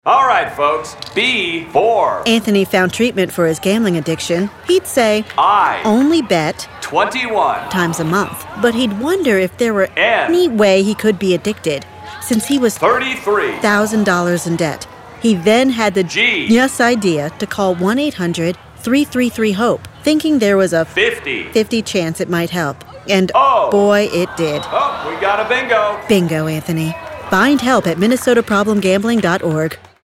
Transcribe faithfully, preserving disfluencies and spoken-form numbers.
All right, folks. B for Anthony found treatment for his gambling addiction. He'd say, I only bet twenty-one times a month. But he'd wonder if there were N any way he could be addicted, since he was thirty-three one thousand dollars in debt. He then had the G genius idea to call one eight hundred three three three HOPE, thinking there was a fifty fifty chance it might help. And oh boy, it did. Oh, we got a bingo. Bingo, Anthony. Find help at minnesota problem gambling dot org.